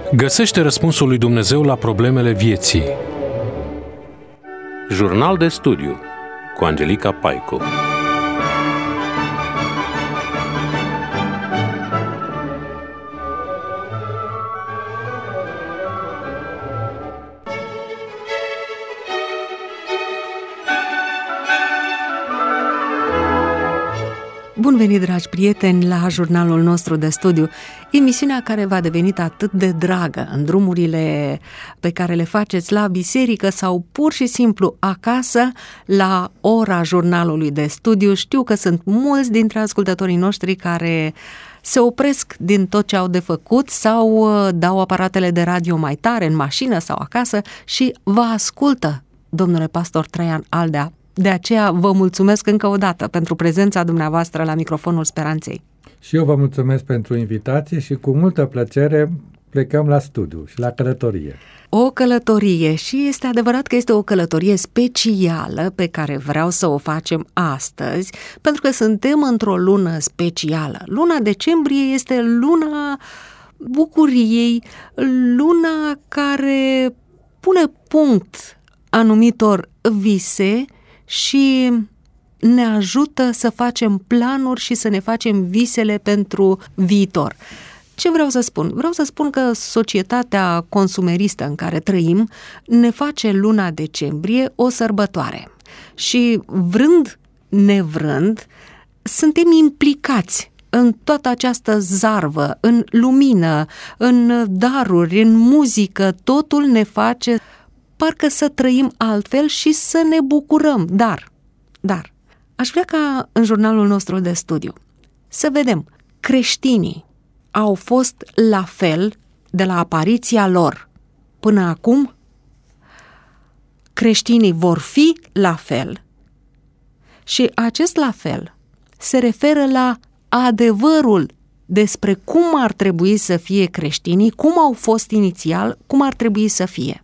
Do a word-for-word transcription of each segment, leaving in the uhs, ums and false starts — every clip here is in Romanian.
Găsește răspunsul lui Dumnezeu la problemele vieții. Jurnal de studiu cu Angelica Paicu. Bun venit, dragi prieteni, la jurnalul nostru de studiu, emisiunea care v-a devenit atât de dragă în drumurile pe care le faceți la biserică sau pur și simplu acasă la ora jurnalului de studiu. Știu că sunt mulți dintre ascultătorii noștri care se opresc din tot ce au de făcut sau dau aparatele de radio mai tare în mașină sau acasă și vă ascultă, domnule pastor Traian Aldea. De aceea vă mulțumesc încă o dată pentru prezența dumneavoastră la microfonul Speranței. Și eu vă mulțumesc pentru invitație și cu multă plăcere plecăm la studiu și la călătorie. O călătorie, și este adevărat că este o călătorie specială pe care vreau să o facem astăzi, pentru că suntem într-o lună specială. Luna decembrie este luna bucuriei, luna care pune punct anumitor vise și ne ajută să facem planuri și să ne facem visele pentru viitor. Ce vreau să spun? Vreau să spun că societatea consumeristă în care trăim ne face luna decembrie o sărbătoare. Și vrând, nevrând, suntem implicați în toată această zarvă, în lumină, în daruri, în muzică, totul ne face parcă să trăim altfel și să ne bucurăm. Dar, dar, aș vrea ca în jurnalul nostru de studiu să vedem, creștinii au fost la fel de la apariția lor până acum? Creștinii vor fi la fel și acest la fel se referă la adevărul despre cum ar trebui să fie creștinii, cum au fost inițial, cum ar trebui să fie.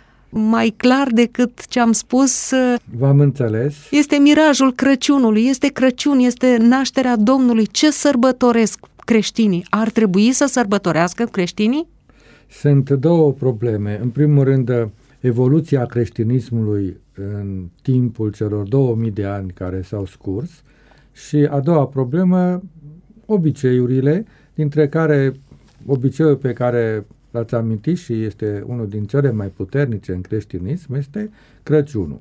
Mai clar decât ce am spus, v-am înțeles. Este mirajul Crăciunului, este Crăciun, este nașterea Domnului. Ce sărbătoresc creștinii? Ar trebui să sărbătorească creștinii? Sunt două probleme. În primul rând, evoluția creștinismului în timpul celor două mii de ani care s-au scurs și a doua problemă, obiceiurile, dintre care obiceiul pe care l-ați amintit și este unul din cele mai puternice în creștinism, este Crăciunul.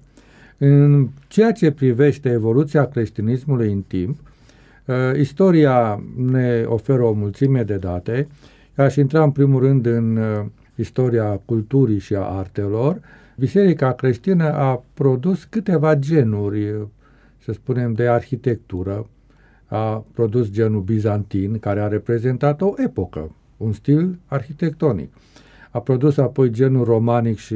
În ceea ce privește evoluția creștinismului în timp, uh, istoria ne oferă o mulțime de date. Aș intra în primul rând în uh, istoria culturii și a artelor. Biserica creștină a produs câteva genuri, să spunem, de arhitectură. A produs genul bizantin, care a reprezentat o epocă, un stil arhitectonic. A produs apoi genul romanic și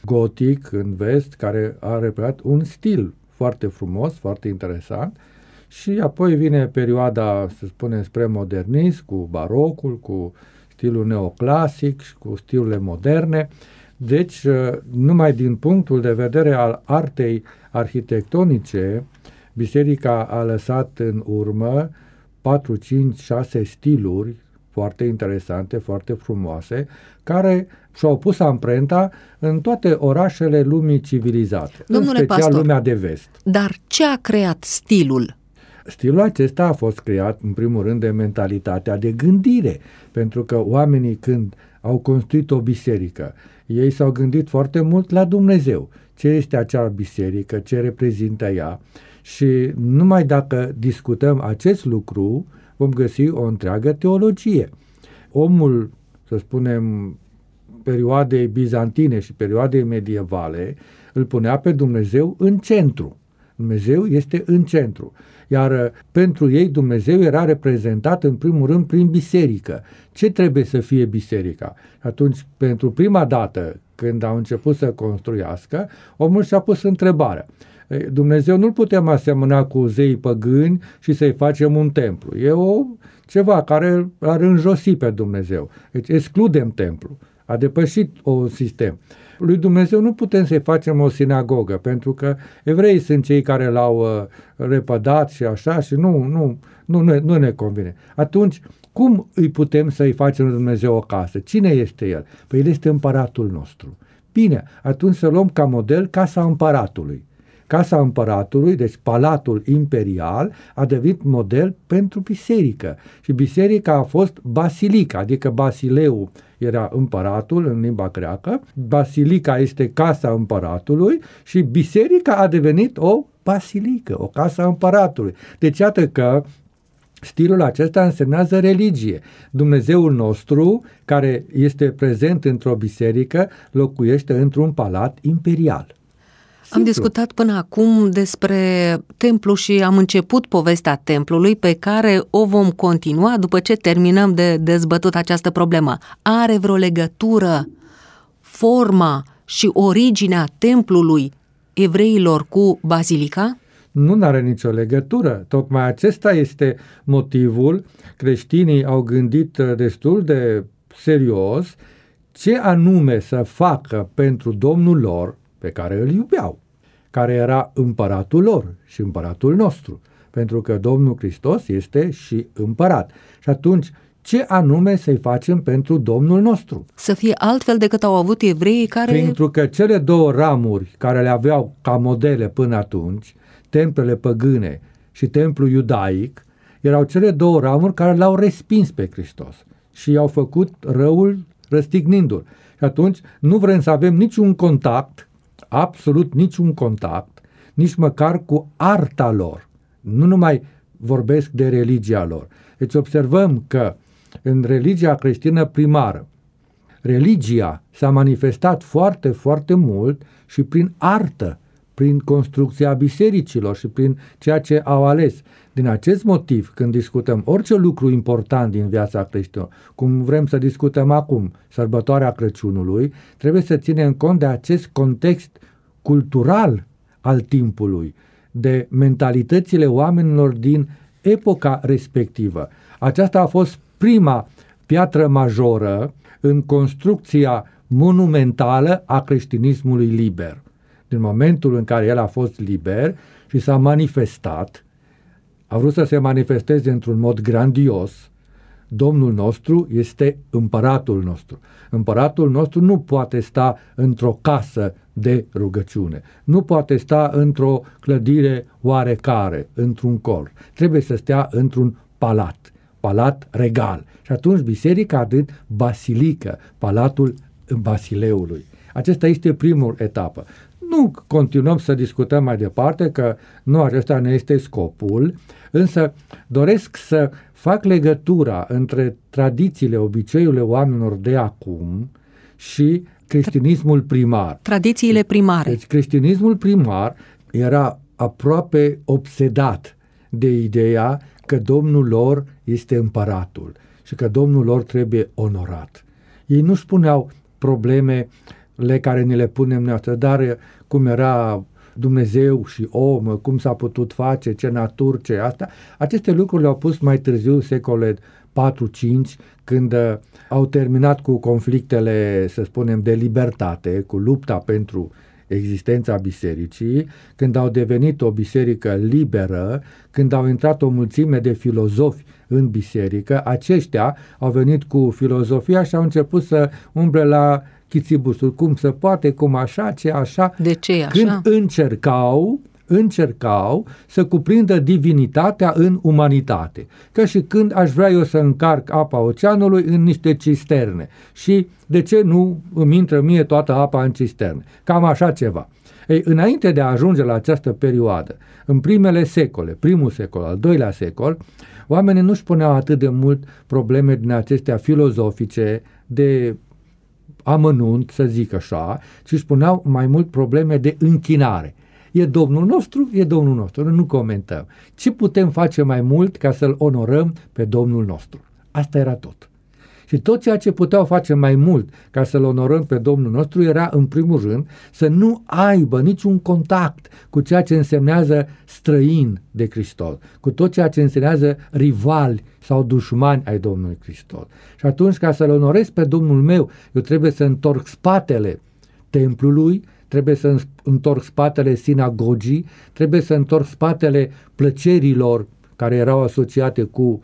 gotic în vest, care a reprezentat un stil foarte frumos, foarte interesant, și apoi vine perioada, să spunem, spre modernism, cu barocul, cu stilul neoclasic și cu stilurile moderne. Deci, numai din punctul de vedere al artei arhitectonice, biserica a lăsat în urmă patru, cinci, șase stiluri foarte interesante, foarte frumoase, care și-au pus amprenta în toate orașele lumii civilizate, Domnule în special pastor, lumea de vest. Dar ce a creat stilul? Stilul acesta a fost creat, în primul rând, de mentalitatea de gândire, pentru că oamenii, când au construit o biserică, ei s-au gândit foarte mult la Dumnezeu. Ce este acea biserică, ce reprezintă ea, și numai dacă discutăm acest lucru, vom găsi o întreagă teologie. Omul, să spunem, perioadei bizantine și perioadei medievale, îl punea pe Dumnezeu în centru. Dumnezeu este în centru. Iar pentru ei Dumnezeu era reprezentat în primul rând prin biserică. Ce trebuie să fie biserica? Atunci, pentru prima dată, când au început să construiască, omul și-a pus întrebarea. Dumnezeu nu-l putem asemăna cu zeii păgâni și să-i facem un templu. E o, ceva care ar înjosi pe Dumnezeu. Deci excludem templu. A depășit un sistem. Lui Dumnezeu nu putem să-i facem o sinagogă, pentru că evreii sunt cei care l-au uh, repădat și așa și nu, nu, nu, nu, nu ne convine. Atunci Cum îi putem să-i facem lui Dumnezeu o casă? Cine este El? Păi El este împăratul nostru. Bine, atunci să luăm ca model casa împăratului. Casa împăratului, deci palatul imperial, a devenit model pentru biserică. Și biserica a fost basilica, adică Basileu era împăratul în limba greacă, basilica este casa împăratului și biserica a devenit o basilică, o casa împăratului. Deci iată că stilul acesta însemnează religie. Dumnezeul nostru, care este prezent într-o biserică, locuiește într-un palat imperial. Am discutat până acum despre templu și am început povestea templului pe care o vom continua după ce terminăm de dezbătut această problemă. Are vreo legătură forma și originea templului evreilor cu bazilica? Nu are nicio legătură. Tocmai acesta este motivul. Creștinii au gândit destul de serios ce anume să facă pentru Domnul lor, pe care îl iubeau, care era împăratul lor și împăratul nostru, pentru că Domnul Hristos este și împărat. Și atunci, ce anume să-i facem pentru Domnul nostru? Să fie altfel decât au avut evreii care... Pentru că cele două ramuri care le aveau ca modele până atunci, templele păgâne și templul iudaic, erau cele două ramuri care l-au respins pe Hristos și i-au făcut răul răstignindu-l. Și atunci nu vrem să avem niciun contact, absolut niciun contact, nici măcar cu arta lor. Nu numai vorbesc de religia lor. Deci observăm că în religia creștină primară, religia s-a manifestat foarte, foarte mult și prin artă, prin construcția bisericilor și prin ceea ce au ales. Din acest motiv, când discutăm orice lucru important din viața creștină, cum vrem să discutăm acum, sărbătoarea Crăciunului, trebuie să ținem cont de acest context cultural al timpului, de mentalitățile oamenilor din epoca respectivă. Aceasta a fost prima piatră majoră în construcția monumentală a creștinismului liber. Din momentul în care el a fost liber și s-a manifestat, a vrut să se manifesteze într-un mod grandios, Domnul nostru este împăratul nostru. Împăratul nostru nu poate sta într-o casă de rugăciune, nu poate sta într-o clădire oarecare, într-un cor. Trebuie să stea într-un palat, palat regal. Și atunci biserica a devenit basilică, palatul Basileului. Acesta este primul etapă. Nu continuăm să discutăm mai departe, că nu acesta ne este scopul, însă doresc să fac legătura între tradițiile, obiceiurile oamenilor de acum și creștinismul primar. Tradițiile primare. Deci creștinismul primar era aproape obsedat de ideea că Domnul lor este împăratul și că Domnul lor trebuie onorat. Ei nu spuneau probleme le care ni le punem noi, dar cum era Dumnezeu și om, cum s-a putut face, ce naturi, ce asta. Aceste lucruri le-au pus mai târziu, secole patru cinci, când uh, au terminat cu conflictele, să spunem, de libertate, cu lupta pentru existența bisericii, când au devenit o biserică liberă, când au intrat o mulțime de filozofi în biserică, aceștia au venit cu filozofia și au început să umble la chițibusul, cum se poate, cum așa, ce așa. De ce așa? Când încercau, încercau să cuprindă divinitatea în umanitate. Ca și când aș vrea eu să încarc apa oceanului în niște cisterne și de ce nu îmi intră mie toată apa în cisterne? Cam așa ceva. Ei, înainte de a ajunge la această perioadă, în primele secole, primul secol, al doilea secol, oamenii nu-și puneau atât de mult probleme din acestea filozofice, de amănunt, să zic așa, ci își puneau mai mult probleme de închinare. E Domnul nostru, e Domnul nostru, nu comentăm. Ce putem face mai mult ca să-L onorăm pe Domnul nostru? Asta era tot. Și tot ceea ce puteau face mai mult ca să-L onorăm pe Domnul nostru era, în primul rând, să nu aibă niciun contact cu ceea ce însemnează străin de Hristos, cu tot ceea ce însemnează rivali sau dușmani ai Domnului Hristos. Și atunci, ca să-L onorez pe Domnul meu, eu trebuie să întorc spatele templului, trebuie să întorc spatele sinagogii, trebuie să întorc spatele plăcerilor care erau asociate cu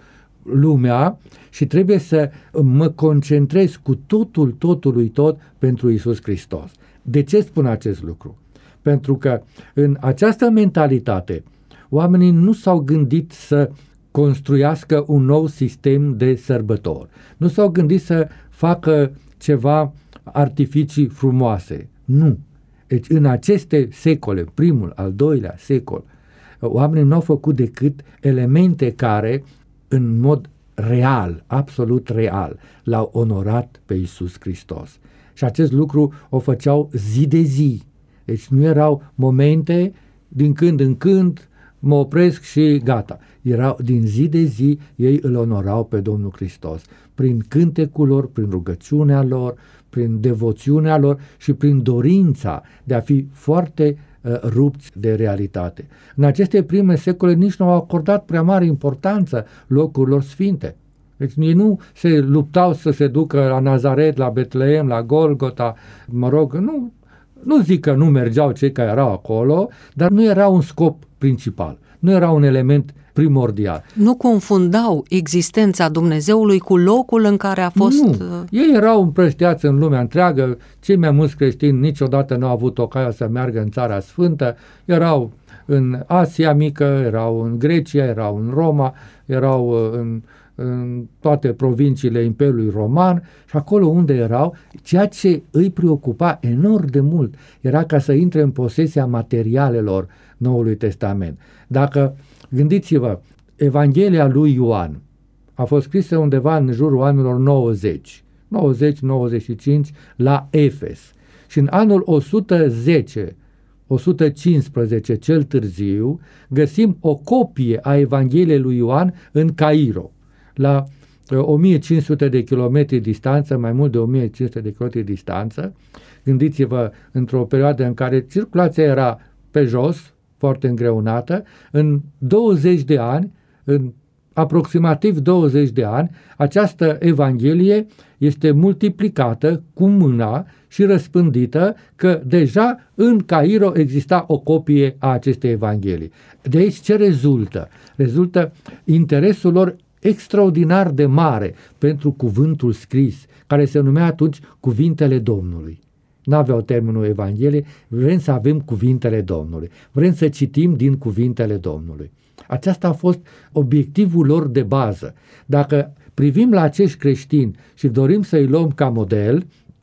lumea și trebuie să mă concentrez cu totul, totului tot pentru Iisus Hristos. De ce spun acest lucru? Pentru că în această mentalitate oamenii nu s-au gândit să construiască un nou sistem de sărbători. Nu s-au gândit să facă ceva artificii frumoase. Nu. Deci în aceste secole, primul, al doilea secol, oamenii nu au făcut decât elemente care, în mod real, absolut real, l-au onorat pe Iisus Hristos. Și acest lucru o făceau zi de zi. Deci nu erau momente din când în când, mă opresc și gata. Erau din zi de zi, ei îl onorau pe Domnul Hristos. Prin cântecul lor, prin rugăciunea lor, prin devoțiunea lor și prin dorința de a fi foarte uh, rupți de realitate. În aceste prime secole nici nu au acordat prea mare importanță locurilor sfinte. Deci ei nu se luptau să se ducă la Nazaret, la Betleem, la Golgota, mă rog, nu, nu zic că nu mergeau cei care erau acolo, dar nu era un scop principal, nu era un element primordial. Nu confundau existența Dumnezeului cu locul în care a fost... Nu, ei erau împrăștiați în lumea întreagă, cei mai mulți creștini niciodată nu au avut ocazia să meargă în Țara Sfântă, erau în Asia Mică, erau în Grecia, erau în Roma, erau în, în toate provinciile Imperiului Roman și acolo unde erau, ceea ce îi preocupa enorm de mult era ca să intre în posesia materialelor Noului Testament. Dacă gândiți-vă, Evanghelia lui Ioan a fost scrisă undeva în jurul anilor nouăzeci, nouăzeci nouăzeci și cinci la Efes și în anul o sută zece o sută cincisprezece cel târziu găsim o copie a Evangheliei lui Ioan în Cairo, la o mie cinci sute de kilometri distanță, mai mult de o mie cinci sute de kilometri distanță. Gândiți-vă, într-o perioadă în care circulația era pe jos, foarte îngreunată, în douăzeci de ani, în aproximativ douăzeci de ani, această Evanghelie este multiplicată cu mâna și răspândită că deja în Cairo exista o copie a acestei Evanghelii. De aici ce rezultă? Rezultă interesul lor extraordinar de mare pentru cuvântul scris, care se numea atunci Cuvintele Domnului. N-aveau termenul Evanghelie, vrem să avem cuvintele Domnului, vrem să citim din cuvintele Domnului. Aceasta a fost obiectivul lor de bază. Dacă privim la acești creștini și dorim să-i luăm ca model,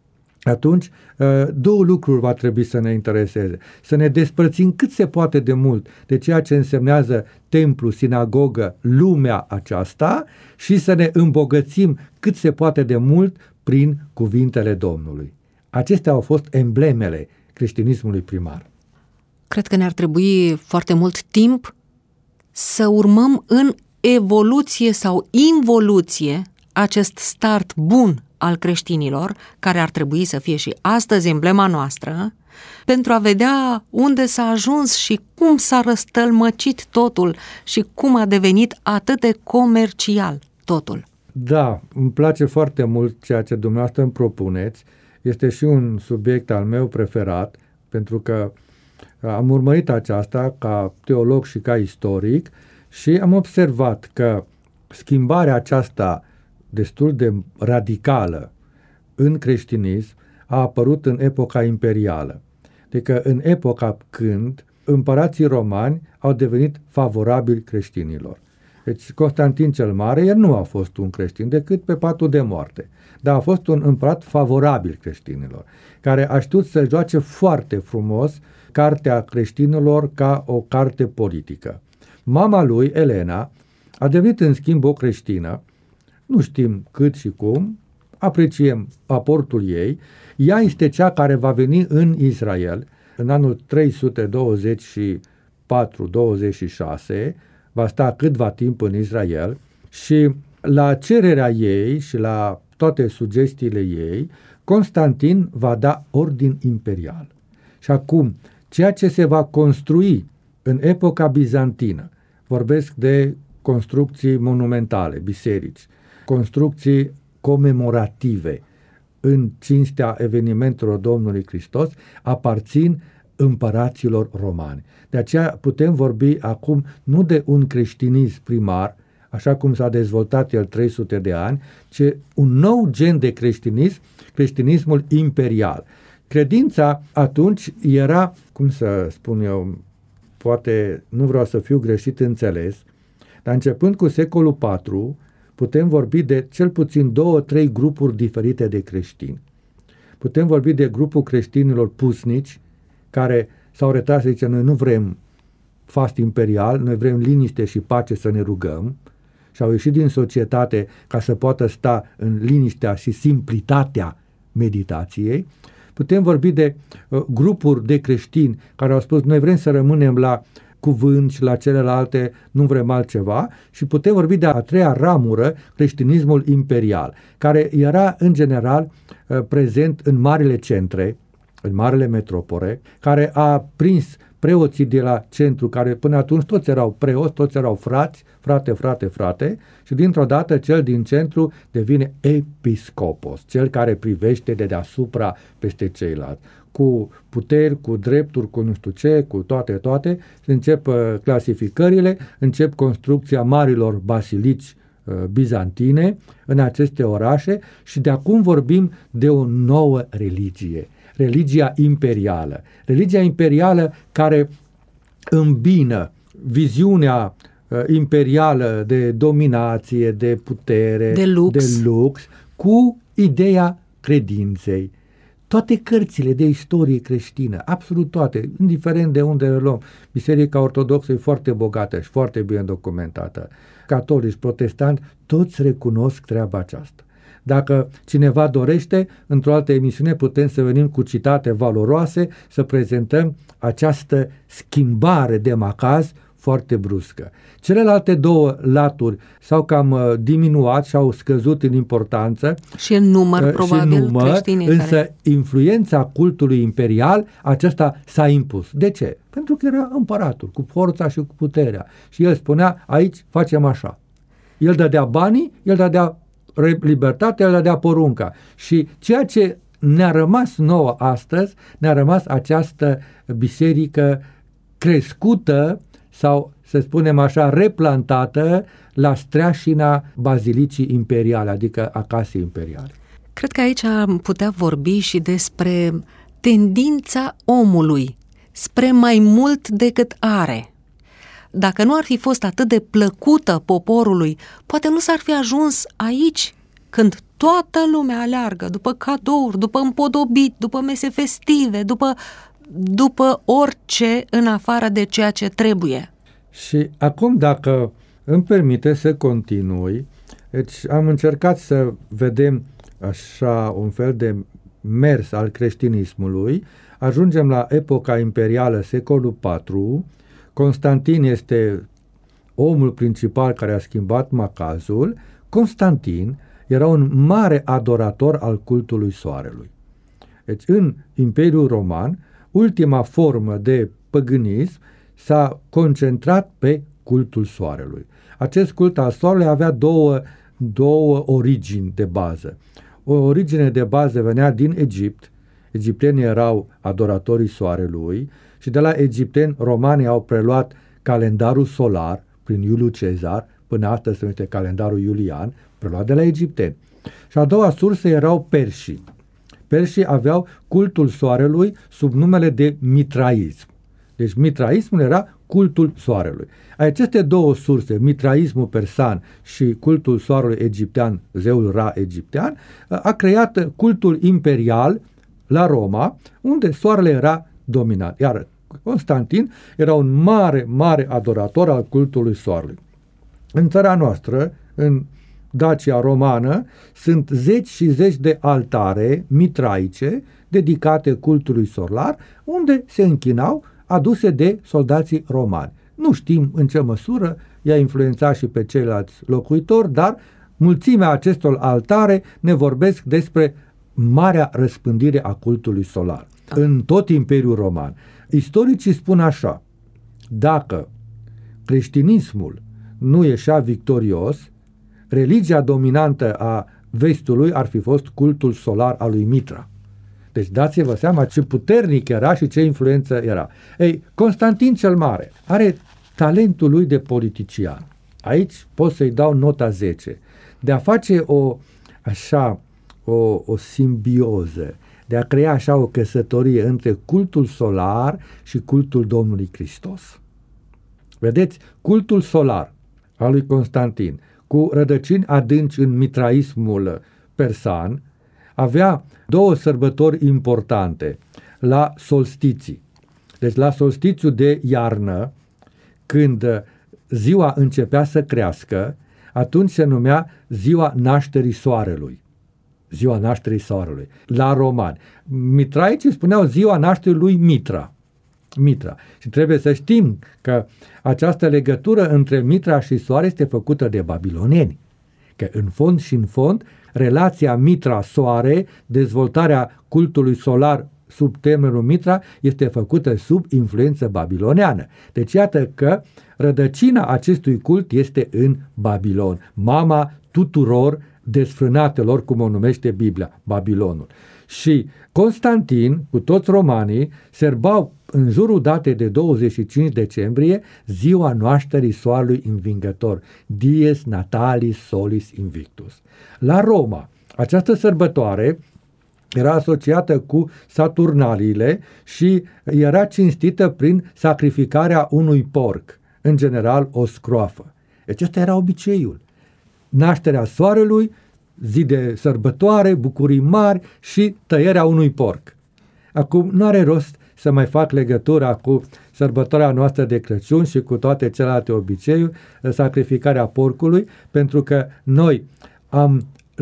atunci două lucruri va trebui să ne intereseze. Să ne despărțim cât se poate de mult de ceea ce însemnează templu, sinagogă, lumea aceasta și să ne îmbogățim cât se poate de mult prin cuvintele Domnului. Acestea au fost emblemele creștinismului primar. Cred că ne-ar trebui foarte mult timp să urmăm în evoluție sau involuție acest start bun al creștinilor, care ar trebui să fie și astăzi emblema noastră, pentru a vedea unde s-a ajuns și cum s-a răstălmăcit totul și cum a devenit atât de comercial totul. Da, îmi place foarte mult ceea ce dumneavoastră îmi propuneți. Este și un subiect al meu preferat, pentru că am urmărit aceasta ca teolog și ca istoric și am observat că schimbarea aceasta destul de radicală în creștinism a apărut în epoca imperială. Adică în epoca când împărații romani au devenit favorabili creștinilor. Deci Constantin cel Mare, el nu a fost un creștin decât pe patul de moarte, dar a fost un împărat favorabil creștinilor, care a știut să joace foarte frumos cartea creștinilor ca o carte politică. Mama lui, Elena, a devenit în schimb o creștină, nu știm cât și cum, apreciem aportul ei. Ea este cea care va veni în Israel în anul trei sute douăzeci și patru douăzeci și șase, va sta câtva timp în Israel și la cererea ei și la toate sugestiile ei, Constantin va da ordin imperial. Și acum, ceea ce se va construi în epoca bizantină, vorbesc de construcții monumentale, biserici, construcții comemorative în cinstea evenimentelor Domnului Hristos, aparțin împăraților romani. De aceea putem vorbi acum nu de un creștinism primar așa cum s-a dezvoltat el trei sute de ani, ci un nou gen de creștinism, creștinismul imperial. Credința atunci era, cum să spun eu, poate nu vreau să fiu greșit înțeles, dar începând cu secolul patru, putem vorbi de cel puțin două, trei grupuri diferite de creștini. Putem vorbi de grupul creștinilor pusnici, care s-au retras și zice, noi nu vrem fast imperial, noi vrem liniște și pace să ne rugăm, și au ieșit din societate ca să poată sta în liniștea și simplitatea meditației. Putem vorbi de uh, grupuri de creștini care au spus, noi vrem să rămânem la cuvânt și la celelalte, nu vrem altceva, și putem vorbi de a treia ramură, creștinismul imperial, care era în general uh, prezent în marile centre, în marile metropole, care a prins preoții de la centru, care până atunci toți erau preoți, toți erau frați, frate, frate, frate, și dintr-o dată cel din centru devine episcopos, cel care privește de deasupra peste ceilalți, cu puteri, cu drepturi, cu nu știu ce, cu toate, toate, și încep uh, clasificările, încep construcția marilor basilici uh, bizantine în aceste orașe și de acum vorbim de o nouă religie. Religia imperială. Religia imperială care îmbină viziunea uh, imperială de dominație, de putere, de lux. de lux, cu ideea credinței. Toate cărțile de istorie creștină, absolut toate, indiferent de unde le luăm, Biserica Ortodoxă e foarte bogată și foarte bine documentată. Catolici, protestanți, toți recunosc treaba aceasta. Dacă cineva dorește, într-o altă emisiune putem să venim cu citate valoroase, să prezentăm această schimbare de macaz foarte bruscă. Celelalte două laturi s-au cam uh, diminuat și au scăzut în importanță. Și în număr, uh, probabil, în număr, creștinii însă care... influența cultului imperial, acesta s-a impus. De ce? Pentru că era împăratul, cu forța și cu puterea. Și el spunea, aici facem așa. El dădea banii, el dădea libertatea, el dădea porunca. Și ceea ce ne-a rămas nouă astăzi, ne-a rămas această biserică crescută sau, să spunem așa, replantată la streașina bazilicii imperiale, adică a casei imperiale. Cred că aici am putea vorbi și despre tendința omului spre mai mult decât are. Dacă nu ar fi fost atât de plăcută poporului, poate nu s-ar fi ajuns aici, când toată lumea aleargă după cadouri, după împodobit, după mese festive, după, după orice în afară de ceea ce trebuie. Și acum, dacă îmi permite să continui, deci am încercat să vedem așa un fel de mers al creștinismului, ajungem la epoca imperială, secolul patru, Constantin este omul principal care a schimbat macazul. Constantin era un mare adorator al cultului soarelui. Deci în Imperiul Roman, ultima formă de păgânism s-a concentrat pe cultul soarelui. Acest cult al soarelui avea două, două origini de bază. O origine de bază venea din Egipt. Egiptenii erau adoratorii soarelui și de la egipteni romanii au preluat calendarul solar prin Iuliu Cezar, până astăzi se numește calendarul iulian, preluat de la egipteni. Și a doua sursă erau perșii. Perșii aveau cultul soarelui sub numele de mitraism. Deci mitraismul era cultul soarelui. Aceste două surse, mitraismul persan și cultul soarelui egiptean, zeul Ra egiptean, a creat cultul imperial la Roma, unde soarele era dominant. Iar Constantin era un mare, mare adorator al cultului soarelui. În țara noastră, în Dacia romană, sunt zeci și zeci de altare mitraice dedicate cultului solar, unde se închinau aduse de soldații romani. Nu știm în ce măsură i-a influențat și pe ceilalți locuitori, dar mulțimea acestor altare ne vorbesc despre marea răspândire a cultului solar în tot Imperiul Roman. Istoricii spun așa: dacă creștinismul nu ieșea victorios, religia dominantă a vestului ar fi fost cultul solar al lui Mitra. Deci dați-vă seama ce puternic era și ce influență era. Ei, Constantin cel Mare are talentul lui de politician. Aici pot să-i dau nota zece. De a face o, așa, o, o simbioză, de a crea așa o căsătorie între cultul solar și cultul Domnului Hristos. Vedeți, cultul solar al lui Constantin, cu rădăcini adânci în mitraismul persan, avea două sărbători importante la solstiții. Deci la solstițiu de iarnă, când ziua începea să crească, atunci se numea ziua nașterii soarelui. Ziua nașterii soarelui. La romani. Mitraicii spuneau ziua nașterii lui Mitra. Mitra. Și trebuie să știm că această legătură între Mitra și soare este făcută de babiloneni. Că în fond și în fond, relația Mitra-soare, dezvoltarea cultului solar sub termenul Mitra, este făcută sub influență babiloneană. Deci iată că rădăcina acestui cult este în Babilon, mama tuturor desfrânatelor, cum o numește Biblia, Babilonul. Și Constantin, cu toți romanii, sărbau în jurul datei de douăzeci și cinci decembrie ziua nașterii soarelui învingător, Dies Natalis Solis Invictus. La Roma, această sărbătoare era asociată cu Saturnaliile și era cinstită prin sacrificarea unui porc, în general o scroafă. Deci ăsta era obiceiul. Nașterea soarelui, zi de sărbătoare, bucurii mari și tăierea unui porc. Acum nu are rost să mai fac legătura cu sărbătoarea noastră de Crăciun și cu toate celelalte obiceiuri, sacrificarea porcului, pentru că noi am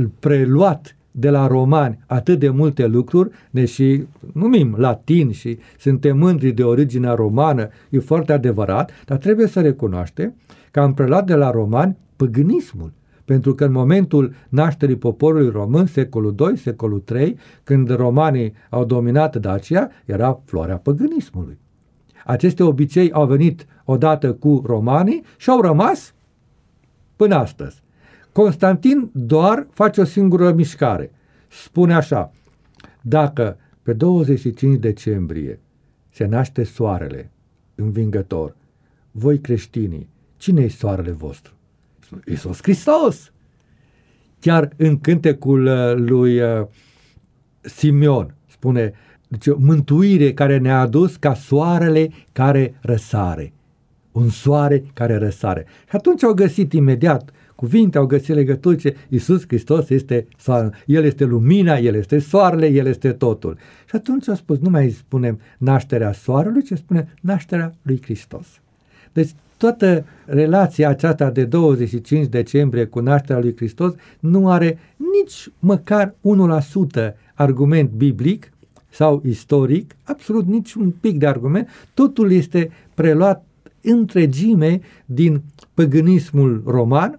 preluat de la romani atât de multe lucruri, ne și numim latin și suntem mândri de originea romană, e foarte adevărat, dar trebuie să recunoaștem că am preluat de la romani păgânismul. Pentru că în momentul nașterii poporului român, secolul doi, secolul trei, când romanii au dominat Dacia, era floarea păgânismului. Aceste obicei au venit odată cu romanii și au rămas până astăzi. Constantin doar face o singură mișcare. Spune așa: dacă pe douăzeci și cinci decembrie se naște soarele învingător, voi creștinii, cine e soarele vostru? Iisus Hristos! Chiar în cântecul lui Simeon spune, deci, mântuire care ne-a adus ca soarele care răsare. Un soare care răsare. Și atunci au găsit imediat cuvinte, au găsit legături, ce Iisus Hristos este soarele. El este lumina, El este soarele, El este totul. Și atunci au spus, nu mai spunem nașterea soarelui, ci spunem nașterea lui Hristos. Deci toată relația aceasta de douăzeci și cinci decembrie cu nașterea lui Hristos nu are nici măcar unu la sută argument biblic sau istoric, absolut nici un pic de argument, totul este preluat întregime din păgânismul roman,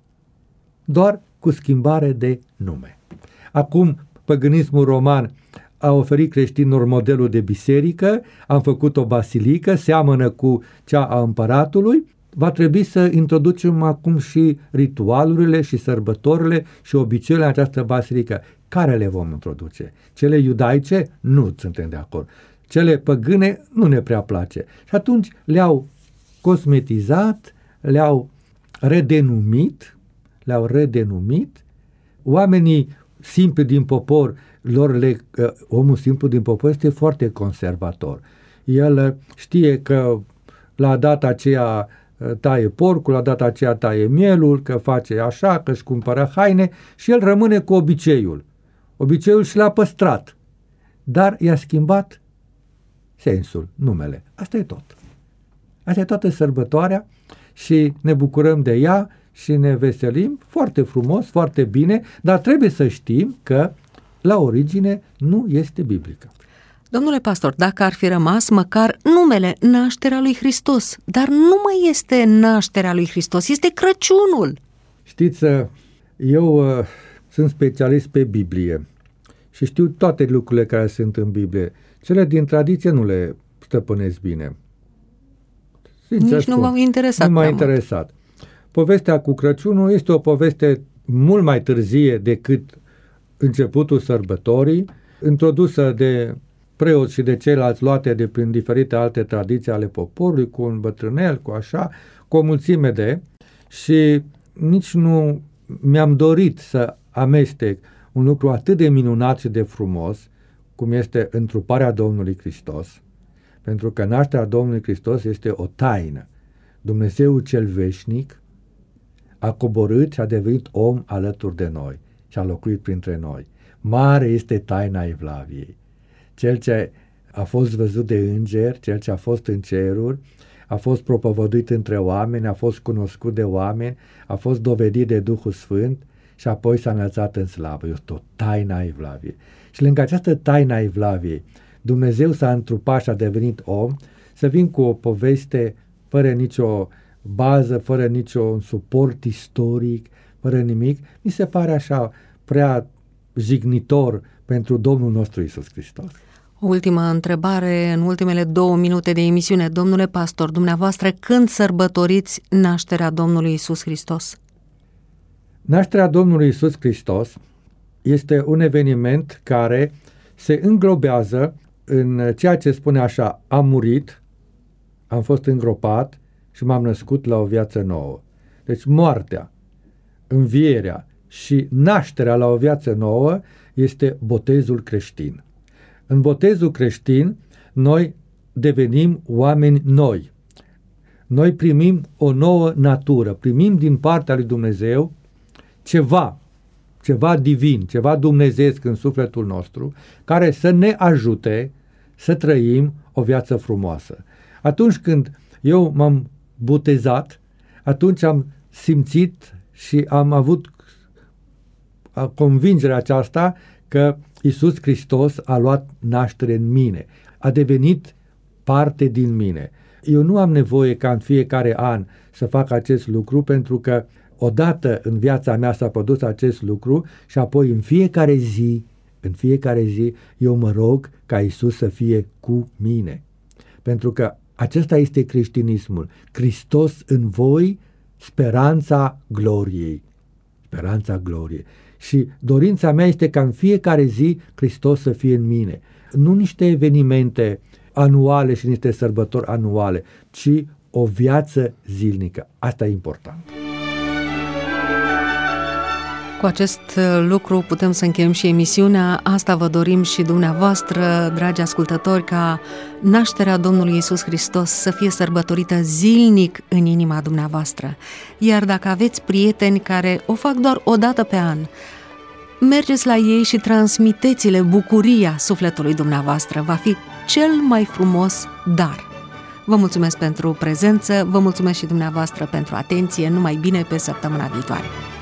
doar cu schimbare de nume. Acum, păgânismul roman a oferit creștinilor modelul de biserică, am făcut o basilică, seamănă cu cea a împăratului, va trebui să introducem acum și ritualurile și sărbătorile și obiceiurile în această basilică. Care le vom introduce? Cele iudaice? Nu suntem de acord. Cele păgâne nu ne prea place. Și atunci le-au cosmetizat, le-au redenumit, le-au redenumit. Oamenii simpli din popor, lor le, uh, omul simplu din popor este foarte conservator. El știe că la data aceea taie porcul, la data aceea taie mielul, că face așa, că își cumpără haine și el rămâne cu obiceiul. Obiceiul și l-a păstrat, dar i-a schimbat sensul, numele. Asta e tot. Asta e toată sărbătoarea și ne bucurăm de ea și ne veselim foarte frumos, foarte bine, dar trebuie să știm că la origine nu este biblică. Domnule pastor, dacă ar fi rămas măcar numele nașterea lui Hristos, dar nu mai este nașterea lui Hristos, este Crăciunul. Știți, eu uh, sunt specialist pe Biblie și știu toate lucrurile care sunt în Biblie. Cele din tradiție nu le stăpânesc bine. Sincer Nici spun, nu m-au interesat. Nu m-a interesat. Povestea cu Crăciunul este o poveste mult mai târzie decât începutul sărbătorii, introdusă de preoți și de ceilalți luate de prin diferite alte tradiții ale poporului, cu un bătrânel, cu așa, cu o mulțime de... și nici nu mi-am dorit să amestec un lucru atât de minunat și de frumos cum este întruparea Domnului Hristos, pentru că nașterea Domnului Hristos este o taină. Dumnezeu cel veșnic a coborât și a devenit om alături de noi și a locuit printre noi. Mare este taina Evlaviei. Cel ce a fost văzut de îngeri, cel ce a fost în ceruri, a fost propovăduit între oameni, a fost cunoscut de oameni, a fost dovedit de Duhul Sfânt și apoi s-a înălțat în slavă. Este o taina Evlaviei. Și lângă această taina Evlaviei, Dumnezeu s-a întrupat și a devenit om, să vin cu o poveste fără nicio bază, fără niciun suport istoric, fără nimic, mi se pare așa prea jignitor pentru Domnul nostru Iisus Hristos. O ultimă întrebare în ultimele două minute de emisiune. Domnule pastor, dumneavoastră când sărbătoriți nașterea Domnului Iisus Hristos? Nașterea Domnului Iisus Hristos este un eveniment care se înglobează în ceea ce spune așa: am murit, am fost îngropat și m-am născut la o viață nouă. Deci moartea, învierea și nașterea la o viață nouă este botezul creștin. În botezul creștin noi devenim oameni noi. Noi primim o nouă natură, primim din partea lui Dumnezeu ceva, ceva divin, ceva dumnezeiesc în sufletul nostru, care să ne ajute să trăim o viață frumoasă. Atunci când eu m-am botezat, atunci am simțit și am avut convingerea aceasta că Iisus Hristos a luat naștere în mine, a devenit parte din mine. Eu nu am nevoie ca în fiecare an să fac acest lucru, pentru că odată în viața mea s-a produs acest lucru și apoi în fiecare zi, în fiecare zi, eu mă rog ca Iisus să fie cu mine. Pentru că acesta este creștinismul. Hristos în voi, speranța gloriei. Speranța gloriei. Și dorința mea este ca în fiecare zi Hristos să fie în mine. Nu niște evenimente anuale și niște sărbători anuale, ci o viață zilnică. Asta e important. Cu acest lucru putem să încheiem și emisiunea. Asta vă dorim și dumneavoastră, dragi ascultători, ca nașterea Domnului Iisus Hristos să fie sărbătorită zilnic în inima dumneavoastră. Iar dacă aveți prieteni care o fac doar o dată pe an, mergeți la ei și transmiteți-le bucuria sufletului dumneavoastră. Va fi cel mai frumos dar. Vă mulțumesc pentru prezență, vă mulțumesc și dumneavoastră pentru atenție. Numai bine pe săptămâna viitoare.